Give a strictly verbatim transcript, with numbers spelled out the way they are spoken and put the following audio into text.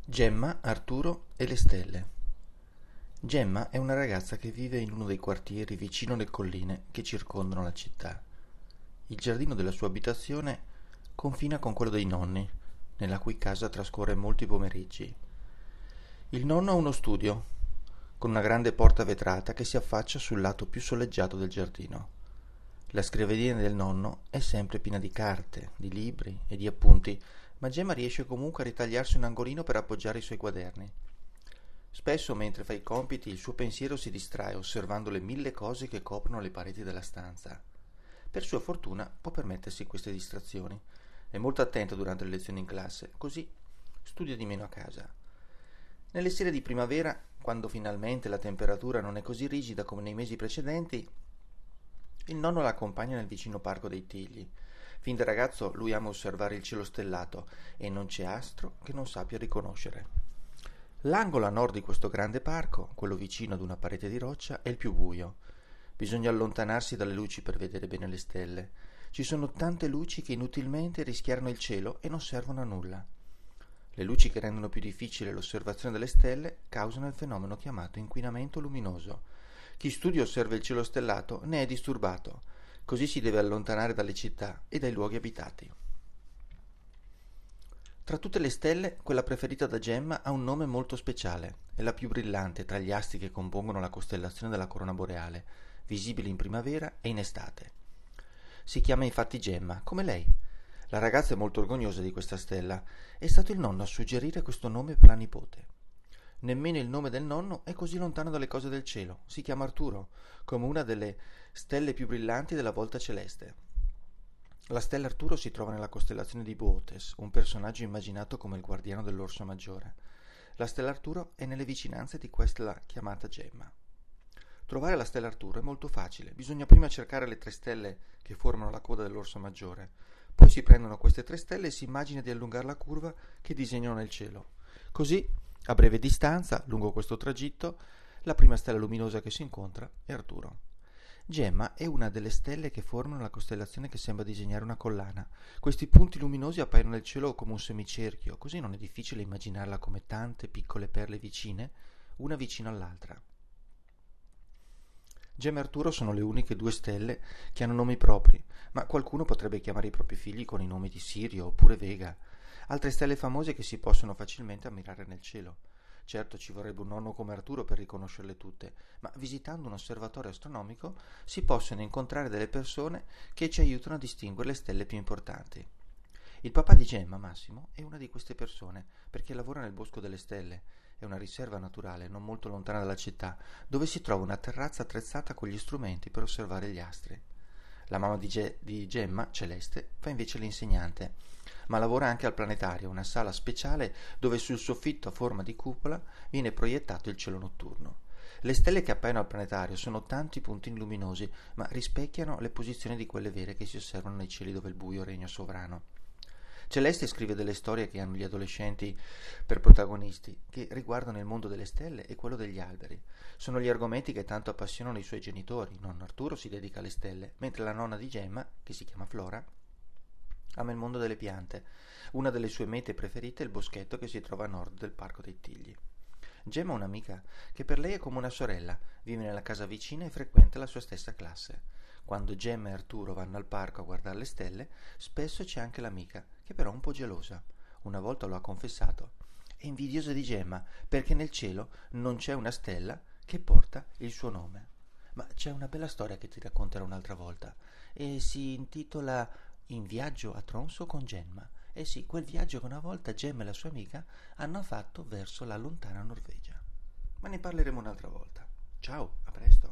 Gemma, Arturo e le stelle. Gemma è una ragazza che vive in uno dei quartieri vicino alle colline che circondano la città. Il giardino della sua abitazione confina con quello dei nonni, nella cui casa trascorre molti pomeriggi. Il nonno ha uno studio, con una grande porta vetrata che si affaccia sul lato più soleggiato del giardino. La scrivania del nonno è sempre piena di carte, di libri e di appunti, ma Gemma riesce comunque a ritagliarsi un angolino per appoggiare i suoi quaderni. Spesso, mentre fa i compiti, il suo pensiero si distrae osservando le mille cose che coprono le pareti della stanza. Per sua fortuna può permettersi queste distrazioni. È molto attenta durante le lezioni in classe, così studia di meno a casa. Nelle sere di primavera, quando finalmente la temperatura non è così rigida come nei mesi precedenti, il nonno la accompagna nel vicino parco dei Tigli. Fin da ragazzo lui ama osservare il cielo stellato e non c'è astro che non sappia riconoscere. L'angolo a nord di questo grande parco, quello vicino ad una parete di roccia, è il più buio. Bisogna allontanarsi dalle luci per vedere bene le stelle. Ci sono tante luci che inutilmente rischiarano il cielo e non servono a nulla. Le luci che rendono più difficile l'osservazione delle stelle causano il fenomeno chiamato inquinamento luminoso. Chi studia e osserva il cielo stellato ne è disturbato. Così si deve allontanare dalle città e dai luoghi abitati. Tra tutte le stelle, quella preferita da Gemma ha un nome molto speciale. È la più brillante tra gli astri che compongono la costellazione della corona boreale, visibile in primavera e in estate. Si chiama infatti Gemma, come lei. La ragazza è molto orgogliosa di questa stella. È stato il nonno a suggerire questo nome per la nipote. Nemmeno il nome del nonno è così lontano dalle cose del cielo. Si chiama Arturo, come una delle stelle più brillanti della volta celeste. La stella Arturo si trova nella costellazione di Boötes, un personaggio immaginato come il guardiano dell'orso maggiore. La stella Arturo è nelle vicinanze di questa chiamata Gemma. Trovare la stella Arturo è molto facile. Bisogna prima cercare le tre stelle che formano la coda dell'orso maggiore. Poi si prendono queste tre stelle e si immagina di allungare la curva che disegnano nel cielo. Così, a breve distanza, lungo questo tragitto, la prima stella luminosa che si incontra è Arturo. Gemma è una delle stelle che formano la costellazione che sembra disegnare una collana. Questi punti luminosi appaiono nel cielo come un semicerchio, così non è difficile immaginarla come tante piccole perle vicine, una vicino all'altra. Gemma e Arturo sono le uniche due stelle che hanno nomi propri, ma qualcuno potrebbe chiamare i propri figli con i nomi di Sirio oppure Vega. Altre stelle famose che si possono facilmente ammirare nel cielo. Certo, ci vorrebbe un nonno come Arturo per riconoscerle tutte, ma visitando un osservatorio astronomico si possono incontrare delle persone che ci aiutano a distinguere le stelle più importanti. Il papà di Gemma, Massimo, è una di queste persone, perché lavora nel Bosco delle Stelle. È una riserva naturale non molto lontana dalla città, dove si trova una terrazza attrezzata con gli strumenti per osservare gli astri. La mamma di, Ge- di Gemma, Celeste, fa invece l'insegnante, ma lavora anche al planetario, una sala speciale dove sul soffitto a forma di cupola viene proiettato il cielo notturno. Le stelle che appaiono al planetario sono tanti puntini luminosi, ma rispecchiano le posizioni di quelle vere che si osservano nei cieli dove il buio regna sovrano. Celeste scrive delle storie che hanno gli adolescenti per protagonisti, che riguardano il mondo delle stelle e quello degli alberi. Sono gli argomenti che tanto appassionano i suoi genitori. Nonno Arturo si dedica alle stelle, mentre la nonna di Gemma, che si chiama Flora, ama il mondo delle piante. Una delle sue mete preferite è il boschetto che si trova a nord del Parco dei Tigli. Gemma ha un'amica che per lei è come una sorella, vive nella casa vicina e frequenta la sua stessa classe. Quando Gemma e Arturo vanno al parco a guardare le stelle, spesso c'è anche l'amica, che però è un po' gelosa. Una volta lo ha confessato. È invidiosa di Gemma perché nel cielo non c'è una stella che porta il suo nome. Ma c'è una bella storia che ti racconterò un'altra volta e si intitola In viaggio a Tromsø con Gemma. Eh sì, quel viaggio che una volta Gemma e la sua amica hanno fatto verso la lontana Norvegia. Ma ne parleremo un'altra volta. Ciao, a presto.